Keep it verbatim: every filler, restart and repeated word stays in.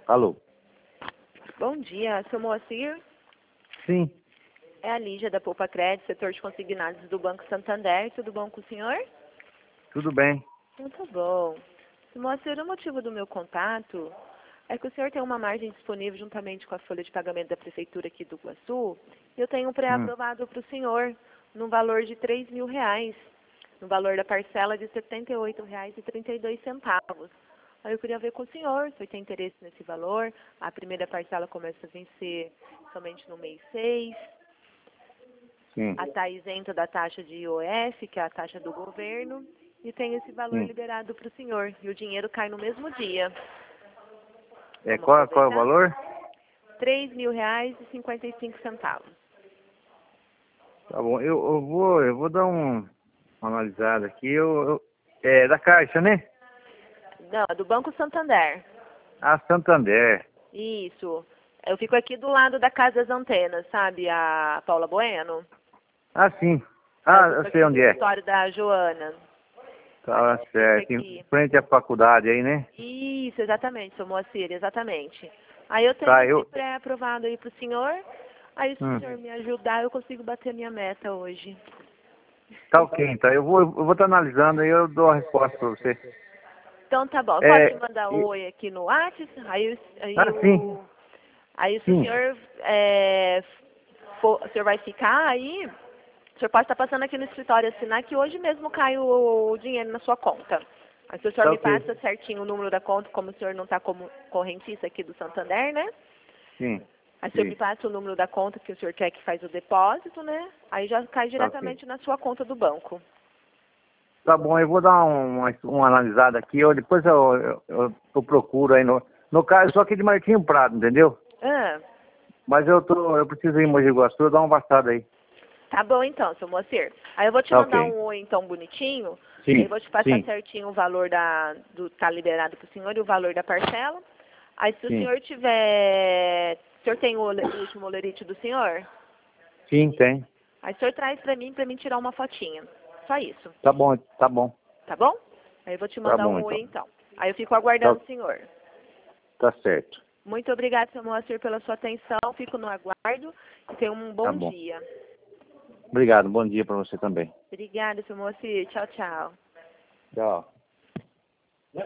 Alô? Bom dia, sou Moacir. Sim, É a Lígia da Poupa Crédito, setor de consignados do Banco Santander. Tudo bom com o senhor? tudo bem. Muito bom. Moacir, o motivo do meu contato é que o senhor tem uma margem disponível juntamente com a folha de pagamento da Prefeitura aqui do Iguaçu. E eu tenho um Hum. pré-aprovado para o senhor, no valor de três mil reais, no valor da parcela de setenta e oito reais e trinta e dois centavos. Aí eu queria ver com o senhor, se tem interesse nesse valor. A primeira parcela começa a vencer somente no mês seis. Sim, Está isenta da taxa de I O F, que é a taxa do governo, e tem esse valor sim. liberado para o senhor. E o dinheiro cai no mesmo dia. É, Vamos qual, qual é o aproveitar? valor? Três mil reais e cinquenta e cinco centavos. Tá bom, eu, eu vou, eu vou dar um, uma analisada aqui. Eu, eu- é da Caixa, né? Não, é do Banco Santander. Ah, Santander. Isso. Eu fico aqui do lado da Casa das Antenas, sabe? A Paula Bueno. Ah, sim. Aí eu Ah, fico eu sei aqui do onde é. escritório da Joana. Aí Tá eu fico certo. aqui. Em frente à faculdade aí, né? Isso, exatamente, sou Moacir, exatamente. Aí eu tenho Tá, esse eu... pré-aprovado aí pro senhor. Aí se o Hum. senhor me ajudar, eu consigo bater minha meta hoje. Tá ok, então. Eu vou, eu vou estar analisando e eu dou a resposta pra você. Então tá bom, pode me É... mandar um e- oi aqui no WhatsApp, aí, o- aí Ah, sim. o. Aí se o Sim. senhor é, for, o senhor vai ficar aí, o senhor pode estar passando aqui no escritório assinar que hoje mesmo cai o, o dinheiro na sua conta. Aí se o senhor Tá me ok. passa certinho o número da conta, como o senhor não está como correntista aqui do Santander, né? Sim. Aí o senhor me Isso. passa o número da conta que o senhor quer que faz o depósito, né? Aí já cai Tá ok. diretamente na sua conta do banco. Tá bom, eu vou dar um- uma, uma analisada aqui, eu, depois eu, eu, eu- eu procuro aí no... No caso, eu sou aqui de Martinho Prado, entendeu? Ah, Mas eu tô, eu preciso ir em Mogi Guaçu, eu dar uma passada aí. tá bom então, seu Moacir. Aí eu vou te Tá mandar ok. um oi então bonitinho. Aí eu Sim, vou te passar sim, certinho o valor da, do tá liberado pro senhor e o valor da parcela. Aí se o sim. senhor tiver. O senhor tem o, ole- o último olerite do senhor? Sim, tem. Aí o senhor traz pra mim pra mim tirar uma fotinha. Só isso, Tá bom, tá bom. tá bom? Aí eu vou te Tá mandar bom um oi então. então. Aí eu fico Tá, aguardando o senhor. tá certo. Muito obrigada, seu Moacir, pela sua atenção. Fico no aguardo e tenha um Tá bom bom. dia. Obrigado, bom dia pra você também. Obrigada, seu Moacir. Tchau, tchau. Tchau.